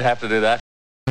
have to do that.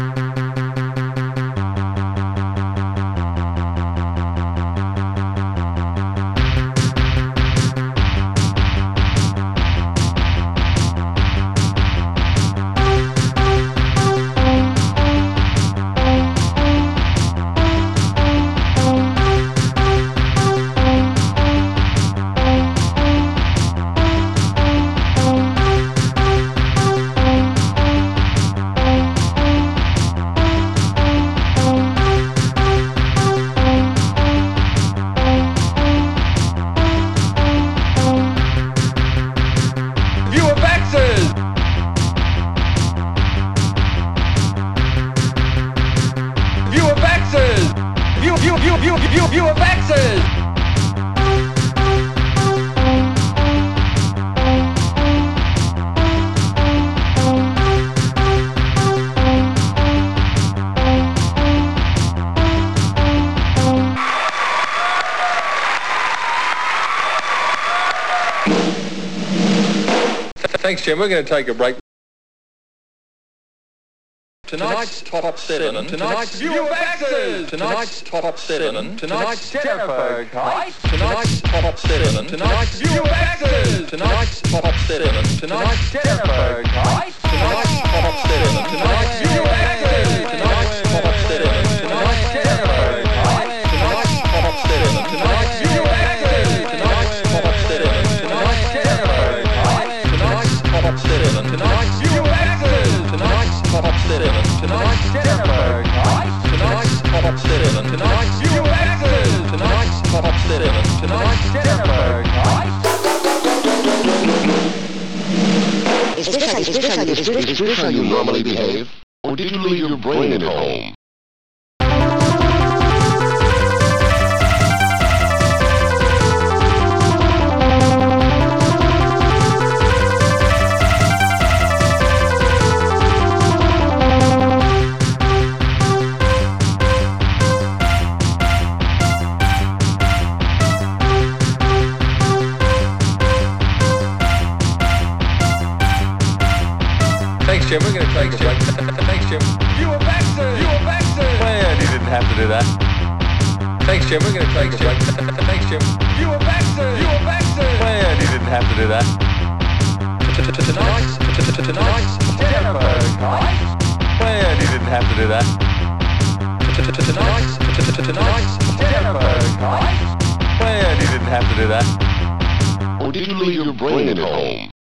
Viewer Baxes! Thanks, Jim. We're going to take a break. Tonight's top seven. Tonight's Viewer Baxes. Tonight's top seven. Tonight's Jennifer Kite. Tonight's top seven. Tonight's Viewer Baxes. Tonight's top seven. Tonight's Jennifer Kite. Tonight's top seven. Tonight's Viewer Baxes. Tonight's top seven. Tonight's Jennifer Kite. Tonight's top seven. Tonight's Viewer Baxes. Tonight's top seven. Tonight's Jennifer Kite. Tonight's top seven. Tonight's Viewer Baxes. Tonight's top seven. Tonight's Jennifer Kite. Tonight's top seven. Tonight's Viewer Baxes. Tonight's top seven. Tonight's Jennifer Kite. Is this how you normally behave? Or did you leave your brain at home? Thanks, Jim. We're going to take a break. Thanks, Jim. Viewer Baxes! Viewer Baxes! Well, you didn't have to do that. Thanks, Jim. We're going to take a break. Thanks, Jim. Viewer Baxes! Viewer Baxes! Well, you didn't have to do that. Tonight's Jennifer Kite. Well, you didn't have to do that. Tonight's Jennifer Kite. Well, you didn't have to do that. Or did you leave your brain at home?